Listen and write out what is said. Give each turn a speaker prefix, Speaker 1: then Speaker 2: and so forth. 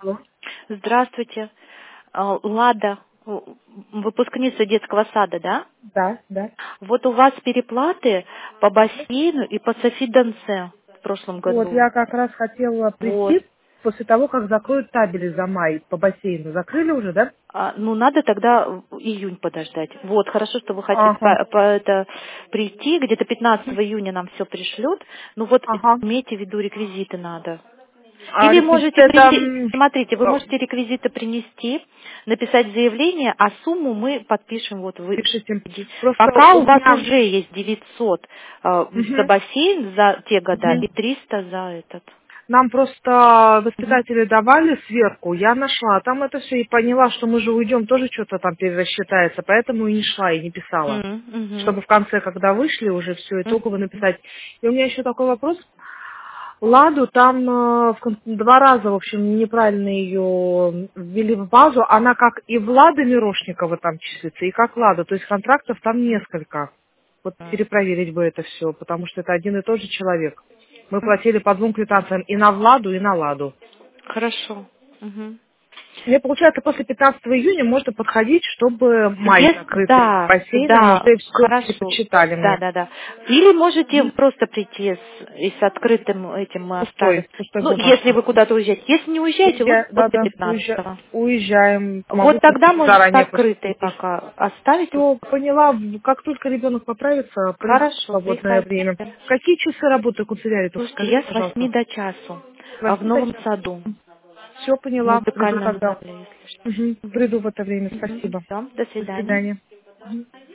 Speaker 1: Алло.
Speaker 2: Здравствуйте. Лада, выпускница детского сада, да?
Speaker 1: Да, да.
Speaker 2: Вот у вас переплаты по бассейну и по Софи-Дансе в прошлом
Speaker 1: Вот
Speaker 2: году.
Speaker 1: я как раз хотела
Speaker 2: Вот.
Speaker 1: прийти после того, как закроют табели за май по бассейну. Закрыли уже, да?
Speaker 2: Ну, надо тогда июнь подождать. Вот, хорошо, что вы хотите
Speaker 1: Ага.
Speaker 2: прийти, где-то 15 июня нам все пришлют. Ну вот,
Speaker 1: Ага.
Speaker 2: имейте в виду, реквизиты надо.
Speaker 1: А
Speaker 2: Или
Speaker 1: реквизиты
Speaker 2: можете
Speaker 1: это...
Speaker 2: прийти, смотрите, вы можете реквизиты принести, написать заявление, а сумму мы подпишем вот вы.
Speaker 1: Пишите. Просто
Speaker 2: Пока
Speaker 1: у
Speaker 2: у вас
Speaker 1: меня...
Speaker 2: уже есть 900 за
Speaker 1: Мгм.
Speaker 2: бассейн за те года
Speaker 1: Мгм.
Speaker 2: и 300 за этот.
Speaker 1: Нам просто
Speaker 2: Мгм.
Speaker 1: воспитатели давали сверху, я нашла там это все и поняла, что мы же уйдем, тоже что-то там перерасчитается, поэтому и не шла, и не писала.
Speaker 2: Мгм.
Speaker 1: Чтобы в конце, когда вышли, уже все
Speaker 2: Мгм.
Speaker 1: итогово написать. И у меня еще такой вопрос. Ладу там 2 раза, в общем, неправильно ее ввели в базу. Она как и Влада Мирошникова там числится, и как Лада. То есть контрактов там несколько. Вот перепроверить бы это все, потому что это один и тот же человек. Мы платили по 2 квитанциям и на Владу, и на Ладу.
Speaker 2: Хорошо. Мгм.
Speaker 1: Мне получается, после 15 июня можно подходить, чтобы май закрытый
Speaker 2: Да,
Speaker 1: бассейном
Speaker 2: да,
Speaker 1: уже все
Speaker 2: хорошо.
Speaker 1: подсчитали
Speaker 2: Да,
Speaker 1: мне.
Speaker 2: да, да. Или можете просто прийти и с открытым этим мы оставим.
Speaker 1: С пустой
Speaker 2: Ну, если
Speaker 1: бумажкой.
Speaker 2: вы куда-то уезжаете. Если не уезжаете, вот
Speaker 1: Да,
Speaker 2: после
Speaker 1: да,
Speaker 2: 15-го.
Speaker 1: уезжаем. Могу
Speaker 2: Вот тогда
Speaker 1: купить
Speaker 2: можете
Speaker 1: заранее
Speaker 2: открытые
Speaker 1: посмотреть.
Speaker 2: пока оставить.
Speaker 1: Все, поняла. Как только ребенок поправится, приду в
Speaker 2: Хорошо,
Speaker 1: свободное время.
Speaker 2: приходите.
Speaker 1: Какие часы работы канцелярии? Только
Speaker 2: Слушайте,
Speaker 1: скажите,
Speaker 2: я с 8
Speaker 1: пожалуйста.
Speaker 2: до часу
Speaker 1: С
Speaker 2: в
Speaker 1: 8 до
Speaker 2: новом
Speaker 1: часа.
Speaker 2: саду,
Speaker 1: Все
Speaker 2: в
Speaker 1: поняла. Приду
Speaker 2: музыкальном
Speaker 1: тогда.
Speaker 2: зале, если что.
Speaker 1: Мгм. Приду в это время. Спасибо.
Speaker 2: Все, до
Speaker 1: До
Speaker 2: свидания.
Speaker 1: свидания.